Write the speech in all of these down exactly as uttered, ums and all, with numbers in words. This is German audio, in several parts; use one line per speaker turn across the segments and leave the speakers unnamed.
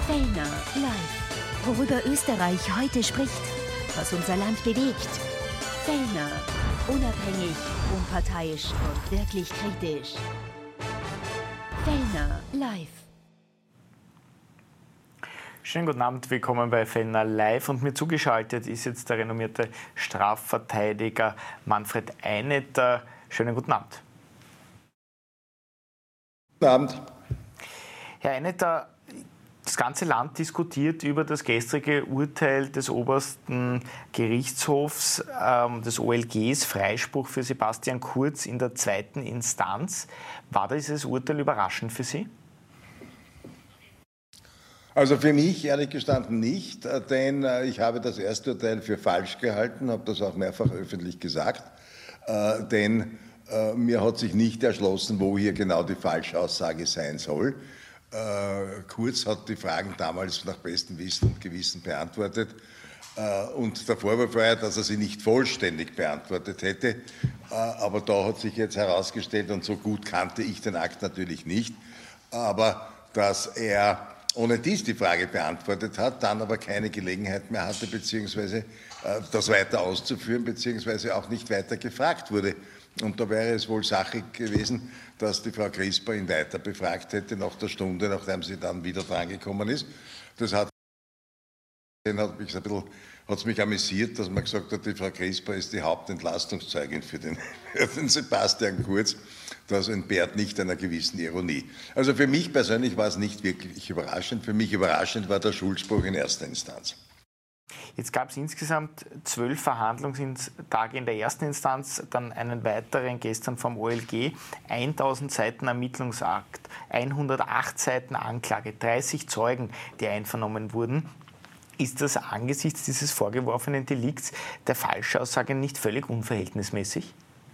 Fellner live. Worüber Österreich heute spricht, was unser Land bewegt. Fellner, unabhängig, unparteiisch und wirklich kritisch. Fellner live.
Schönen guten Abend, willkommen bei Fellner live und mir zugeschaltet ist jetzt der renommierte Strafverteidiger Manfred Einetter. Schönen guten Abend.
Guten Abend.
Herr Einetter, das ganze Land diskutiert über das gestrige Urteil des obersten Gerichtshofs, ähm, des O L Gs, Freispruch für Sebastian Kurz in der zweiten Instanz. War dieses Urteil überraschend für Sie?
Also für mich ehrlich gestanden nicht, denn ich habe das erste Urteil für falsch gehalten, habe das auch mehrfach öffentlich gesagt, äh, denn äh, mir hat sich nicht erschlossen, wo hier genau die Falschaussage sein soll. Äh, Kurz hat die Fragen damals nach bestem Wissen und Gewissen beantwortet äh, und der Vorwurf war ja, dass er sie nicht vollständig beantwortet hätte, äh, aber da hat sich jetzt herausgestellt, und so gut kannte ich den Akt natürlich nicht, aber dass er ohne dies die Frage beantwortet hat, dann aber keine Gelegenheit mehr hatte, beziehungsweise äh, das weiter auszuführen, beziehungsweise auch nicht weiter gefragt wurde. Und da wäre es wohl Sache gewesen, dass die Frau Crisper ihn weiter befragt hätte, nach der Stunde, nachdem sie dann wieder drangekommen ist. Das hat, hat mich ein bisschen, hat's mich amüsiert, dass man gesagt hat, die Frau Crisper ist die Hauptentlastungszeugin für den, für den Sebastian Kurz. Das entbehrt nicht einer gewissen Ironie. Also für mich persönlich war es nicht wirklich überraschend. Für mich überraschend war der Schuldspruch in erster Instanz.
Jetzt gab es insgesamt zwölf Verhandlungstage in der ersten Instanz, dann einen weiteren gestern vom O L G, tausend Seiten Ermittlungsakt, hundertacht Seiten Anklage, dreißig Zeugen, die einvernommen wurden. Ist das angesichts dieses vorgeworfenen Delikts der Falschaussage nicht völlig unverhältnismäßig?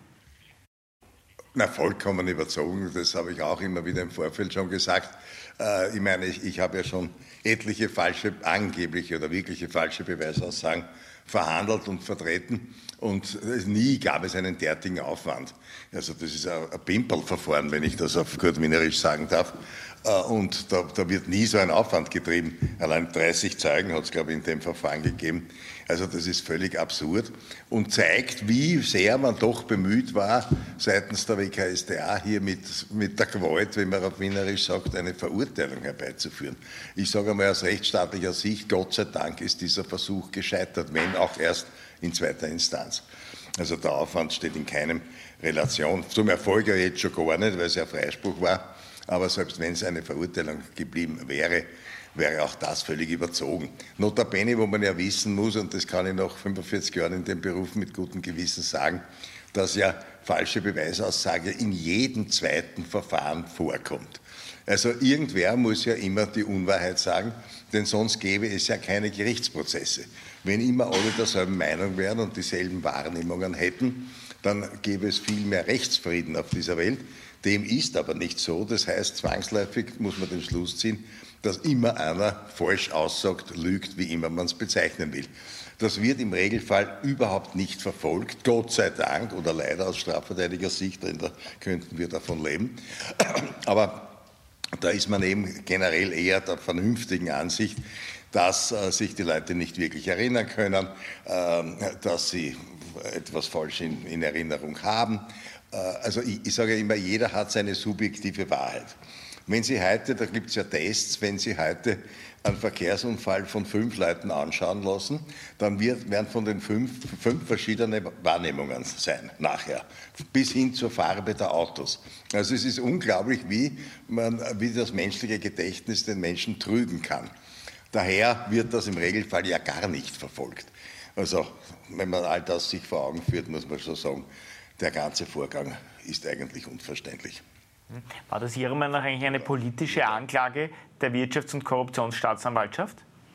Na, vollkommen überzogen, das habe ich auch immer wieder im Vorfeld schon gesagt. Äh, ich meine, ich, ich habe ja schon etliche falsche, angebliche oder wirkliche falsche Beweisaussagen verhandelt und vertreten und nie gab es einen derartigen Aufwand. Also das ist ein, ein Pimpelverfahren, wenn ich das auf gut wienerisch sagen darf. Äh, und da, da wird nie so ein Aufwand getrieben. Allein dreißig Zeugen hat es, glaube ich, in dem Verfahren gegeben. Also das ist völlig absurd und zeigt, wie sehr man doch bemüht war, seitens der W K S t A hier mit, mit der Gewalt, wie man auf wienerisch sagt, eine Verurteilung herbeizuführen. Ich sage einmal aus rechtsstaatlicher Sicht, Gott sei Dank ist dieser Versuch gescheitert, wenn auch erst in zweiter Instanz. Also der Aufwand steht in keinem Relation. Zum Erfolg ja jetzt schon gar nicht, weil es ja Freispruch war. Aber selbst wenn es eine Verurteilung geblieben wäre, wäre auch das völlig überzogen. Notabene, wo man ja wissen muss, und das kann ich nach fünfundvierzig Jahren in dem Beruf mit gutem Gewissen sagen, dass ja falsche Beweisaussage in jedem zweiten Verfahren vorkommt. Also irgendwer muss ja immer die Unwahrheit sagen, denn sonst gäbe es ja keine Gerichtsprozesse. Wenn immer alle derselben Meinung wären und dieselben Wahrnehmungen hätten, dann gäbe es viel mehr Rechtsfrieden auf dieser Welt. Dem ist aber nicht so. Das heißt, zwangsläufig muss man den Schluss ziehen, dass immer einer falsch aussagt, lügt, wie immer man es bezeichnen will. Das wird im Regelfall überhaupt nicht verfolgt, Gott sei Dank, oder leider aus Strafverteidigersicht, da könnten wir davon leben. Aber da ist man eben generell eher der vernünftigen Ansicht, dass äh, sich die Leute nicht wirklich erinnern können, äh, dass sie etwas falsch in, in Erinnerung haben. Äh, also ich, ich sage immer, jeder hat seine subjektive Wahrheit. Wenn Sie heute, da gibt es ja Tests, wenn Sie heute einen Verkehrsunfall von fünf Leuten anschauen lassen, dann wird, werden von den fünf, fünf verschiedene Wahrnehmungen sein, nachher, bis hin zur Farbe der Autos. Also es ist unglaublich, wie, man, wie das menschliche Gedächtnis den Menschen trügen kann. Daher wird das im Regelfall ja gar nicht verfolgt. Also wenn man all das sich vor Augen führt, muss man schon sagen, der ganze Vorgang ist eigentlich unverständlich.
War das Ihrer Meinung nach eigentlich eine politische Anklage der Wirtschafts- und Korruptionsstaatsanwaltschaft?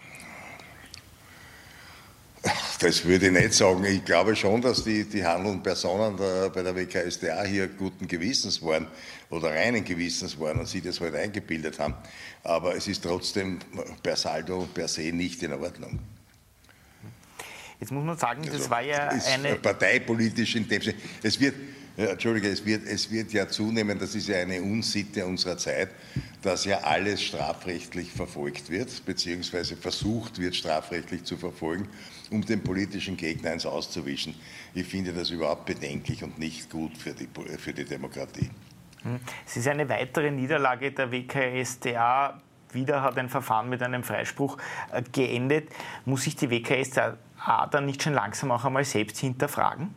Das würde ich nicht sagen. Ich glaube schon, dass die, die handelnden Personen der, bei der W K S t A hier guten Gewissens waren oder reinen Gewissens waren und sie das halt eingebildet haben. Aber es ist trotzdem per Saldo per se nicht in Ordnung.
Jetzt muss man sagen, das
also,
war ja
ist
eine...
parteipolitisch in dem Sinne. Es wird Ja, Entschuldige, es wird, es wird ja zunehmen, das ist ja eine Unsitte unserer Zeit, dass ja alles strafrechtlich verfolgt wird, beziehungsweise versucht wird, strafrechtlich zu verfolgen, um den politischen Gegner ins Auszuwischen. Ich finde das überhaupt bedenklich und nicht gut für die, für die Demokratie.
Es ist eine weitere Niederlage der W K S d A. Wieder hat ein Verfahren mit einem Freispruch geendet. Muss sich die W K S d A dann nicht schon langsam auch einmal selbst hinterfragen?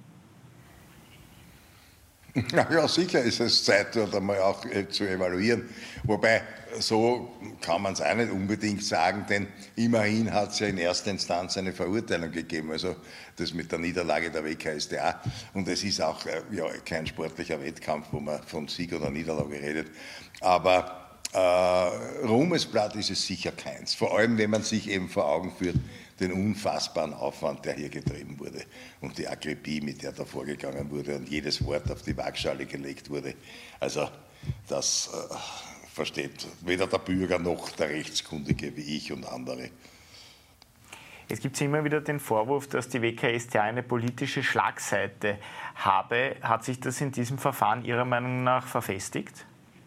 Ja, ja, sicher ist es Zeit, dort einmal auch äh, zu evaluieren. Wobei, so kann man es auch nicht unbedingt sagen, denn immerhin hat es ja in erster Instanz eine Verurteilung gegeben, also das mit der Niederlage der W K S d A. Und es ist auch äh, ja, kein sportlicher Wettkampf, wo man von Sieg oder Niederlage redet. Aber äh, Ruhmesblatt ist es sicher keins, vor allem wenn man sich eben vor Augen führt, den unfassbaren Aufwand, der hier getrieben wurde und die Akribie, mit der da vorgegangen wurde und jedes Wort auf die Waagschale gelegt wurde. Also das äh, versteht weder der Bürger noch der Rechtskundige wie ich und andere.
Es gibt immer wieder den Vorwurf, dass die W K S d A eine politische Schlagseite habe. Hat sich das in diesem Verfahren Ihrer Meinung nach verfestigt?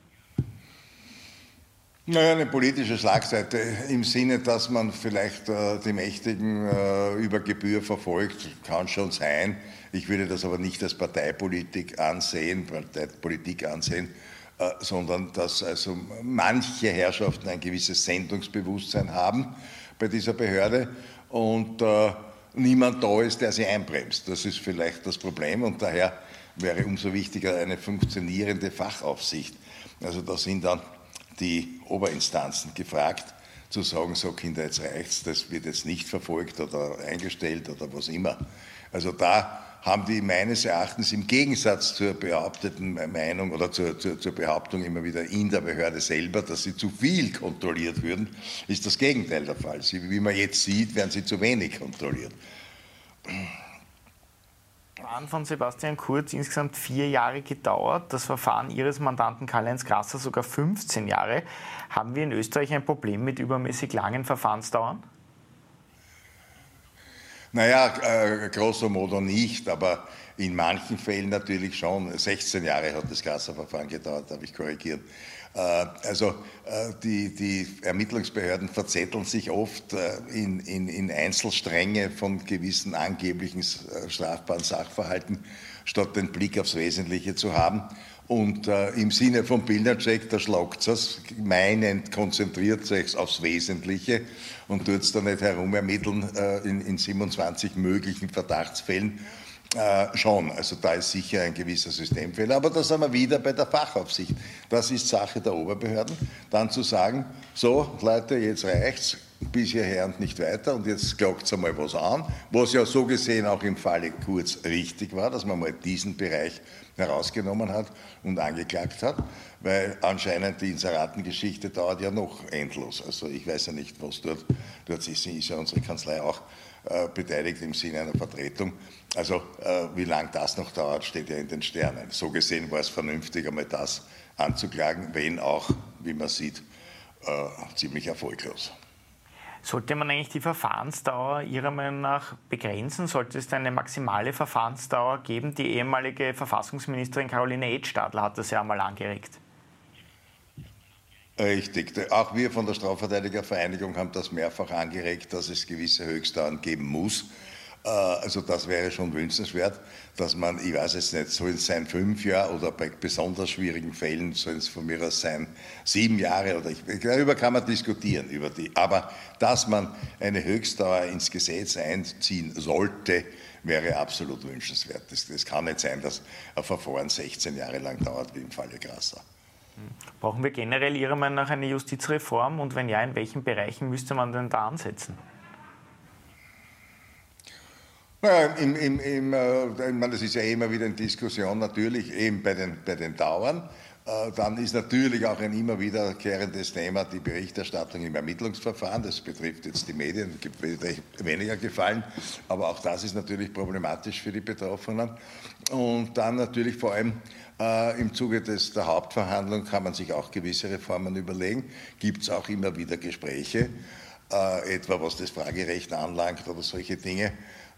Naja, eine politische Schlagseite im Sinne, dass man vielleicht äh, die Mächtigen äh, über Gebühr verfolgt, kann schon sein. Ich würde das aber nicht als Parteipolitik ansehen, Parteipolitik ansehen, äh, sondern dass also manche Herrschaften ein gewisses Sendungsbewusstsein haben bei dieser Behörde und äh, niemand da ist, der sie einbremst. Das ist vielleicht das Problem und daher wäre umso wichtiger eine funktionierende Fachaufsicht. Also da sind dann die Oberinstanzen gefragt, zu sagen, so Kinder, jetzt reicht's, das wird jetzt nicht verfolgt oder eingestellt oder was immer. Also da haben die meines Erachtens im Gegensatz zur behaupteten Meinung oder zur, zur, zur Behauptung immer wieder in der Behörde selber, dass sie zu viel kontrolliert würden, ist das Gegenteil der Fall. Sie, wie man jetzt sieht, werden sie zu wenig kontrolliert.
Von Sebastian Kurz insgesamt vier Jahre gedauert, das Verfahren Ihres Mandanten Karl-Heinz Grasser sogar fünfzehn Jahre. Haben wir in Österreich ein Problem mit übermäßig langen Verfahrensdauern?
Naja, äh, grosso modo nicht, aber in manchen Fällen natürlich schon. sechzehn Jahre hat das Grasser-Verfahren gedauert, darf ich korrigieren. Äh, also äh, die, die Ermittlungsbehörden verzetteln sich oft äh, in, in, in Einzelstränge von gewissen angeblichen äh, strafbaren Sachverhalten, statt den Blick aufs Wesentliche zu haben. Und äh, im Sinne von Pilnacek, da schlagt es, meinend konzentriert sich aufs Wesentliche und tut es da nicht herumermitteln äh, in, in siebenundzwanzig möglichen Verdachtsfällen. Äh, schon, also da ist sicher ein gewisser Systemfehler, aber da sind wir wieder bei der Fachaufsicht. Das ist Sache der Oberbehörden, dann zu sagen, so Leute, jetzt reicht's, bis hierher und nicht weiter und jetzt klagt es einmal was an, was ja so gesehen auch im Falle Kurz richtig war, dass man mal diesen Bereich herausgenommen hat und angeklagt hat, weil anscheinend die Inseratengeschichte dauert ja noch endlos. Also ich weiß ja nicht, was dort, dort ist, ist ja unsere Kanzlei auch äh, beteiligt im Sinne einer Vertretung. Also äh, wie lange das noch dauert, steht ja in den Sternen. So gesehen war es vernünftig, einmal das anzuklagen, wenn auch, wie man sieht, äh, ziemlich erfolglos.
Sollte man eigentlich die Verfahrensdauer Ihrer Meinung nach begrenzen? Sollte es eine maximale Verfahrensdauer geben? Die ehemalige Verfassungsministerin Caroline Edstadler hat das ja einmal angeregt.
Richtig. Auch wir von der Strafverteidigervereinigung haben das mehrfach angeregt, dass es gewisse Höchstdauern geben muss. Also das wäre schon wünschenswert, dass man, ich weiß jetzt nicht, soll es sein fünf Jahre oder bei besonders schwierigen Fällen soll es von mir aus sein sieben Jahre oder ich, darüber kann man diskutieren, über die. Aber dass man eine Höchstdauer ins Gesetz einziehen sollte, wäre absolut wünschenswert. Das, das kann nicht sein, dass ein Verfahren sechzehn Jahre lang dauert, wie im Falle Grasser.
Brauchen wir generell Ihrer Meinung nach eine Justizreform und wenn ja, in welchen Bereichen müsste man denn da ansetzen?
Naja, im, im, im, äh, ich meine, das ist ja immer wieder in Diskussion, natürlich eben bei den, bei den Dauern. Äh, dann ist natürlich auch ein immer wiederkehrendes Thema die Berichterstattung im Ermittlungsverfahren. Das betrifft jetzt die Medien, gibt weniger Gefallen, aber auch das ist natürlich problematisch für die Betroffenen. Und dann natürlich vor allem äh, im Zuge des, der Hauptverhandlung kann man sich auch gewisse Reformen überlegen. Gibt es auch immer wieder Gespräche, äh, etwa was das Fragerecht anlangt oder solche Dinge.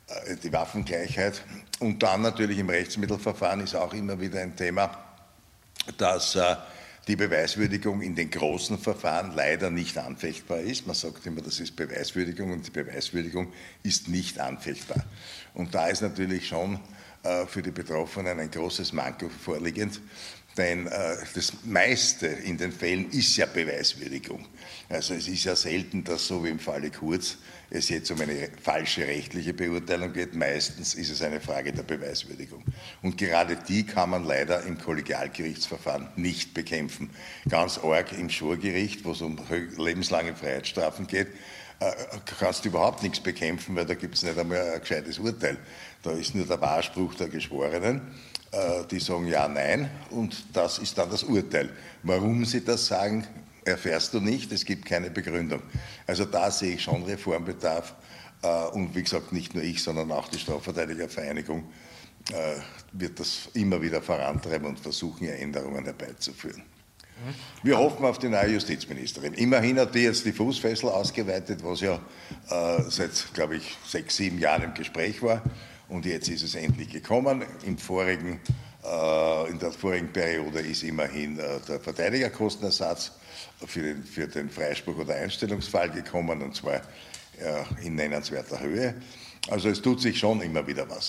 die Waffengleichheit. Und dann natürlich im Rechtsmittelverfahren ist auch immer wieder ein Thema, dass die Beweiswürdigung in den großen Verfahren leider nicht anfechtbar ist. Man sagt immer, das ist Beweiswürdigung und die Beweiswürdigung ist nicht anfechtbar. Und da ist natürlich schon für die Betroffenen ein großes Manko vorliegend. Denn äh, das meiste in den Fällen ist ja Beweiswürdigung. Also es ist ja selten, dass so wie im Falle Kurz es jetzt um eine falsche rechtliche Beurteilung geht. Meistens ist es eine Frage der Beweiswürdigung. Und gerade die kann man leider im Kollegialgerichtsverfahren nicht bekämpfen. Ganz arg im Schwurgericht, wo es um lebenslange Freiheitsstrafen geht, äh, kannst du überhaupt nichts bekämpfen, weil da gibt es nicht einmal ein gescheites Urteil. Da ist nur der Wahrspruch der Geschworenen. Die sagen ja, nein und das ist dann das Urteil. Warum sie das sagen, erfährst du nicht, es gibt keine Begründung. Also da sehe ich schon Reformbedarf und wie gesagt, nicht nur ich, sondern auch die Strafverteidigervereinigung wird das immer wieder vorantreiben und versuchen, hier Änderungen herbeizuführen. Wir hoffen auf die neue Justizministerin. Immerhin hat die jetzt die Fußfessel ausgeweitet, was ja äh, seit, glaube ich, sechs, sieben Jahren im Gespräch war. Und jetzt ist es endlich gekommen. Im vorigen, äh, in der vorigen Periode ist immerhin äh, der Verteidigerkostenersatz für den, für den Freispruch oder Einstellungsfall gekommen, und zwar äh, in nennenswerter Höhe. Also es tut sich schon immer wieder was.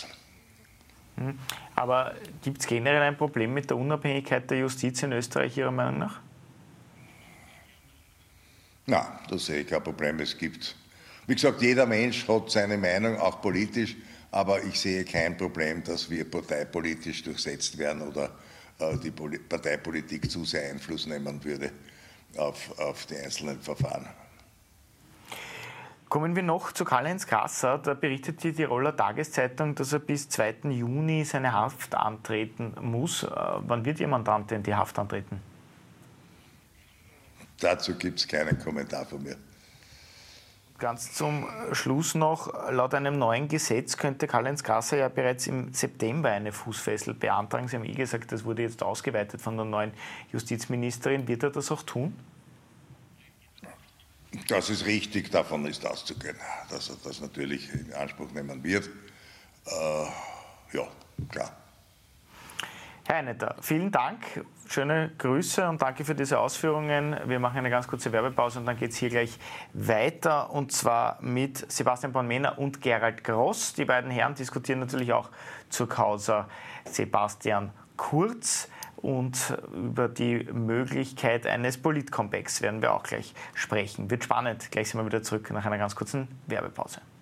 Aber gibt es generell ein Problem mit der Unabhängigkeit der Justiz in Österreich, Ihrer Meinung nach?
Na, da sehe ich kein Problem. Es gibt, wie gesagt, jeder Mensch hat seine Meinung, auch politisch, aber ich sehe kein Problem, dass wir parteipolitisch durchsetzt werden oder äh, die Poli- Parteipolitik zu sehr Einfluss nehmen würde auf, auf die einzelnen Verfahren.
Kommen wir noch zu Karl-Heinz Grasser. Da berichtet die Tiroler Tageszeitung, dass er bis zweiten Juni seine Haft antreten muss. Äh, wann wird Ihr Mandant denn die Haft antreten?
Dazu gibt es keinen Kommentar von mir.
Ganz zum Schluss noch, laut einem neuen Gesetz könnte Karl-Heinz Grasser ja bereits im September eine Fußfessel beantragen. Sie haben eh gesagt, das wurde jetzt ausgeweitet von der neuen Justizministerin. Wird er das auch tun?
Das ist richtig, davon ist auszugehen, dass er das natürlich in Anspruch nehmen wird. Äh, ja, klar.
Herr Einetter, vielen Dank, schöne Grüße und danke für diese Ausführungen. Wir machen eine ganz kurze Werbepause und dann geht es hier gleich weiter, und zwar mit Sebastian Bornmehner und Gerald Gross. Die beiden Herren diskutieren natürlich auch zur Causa Sebastian Kurz. Und über die Möglichkeit eines Politcomebacks werden wir auch gleich sprechen. Wird spannend. Gleich sind wir wieder zurück nach einer ganz kurzen Werbepause.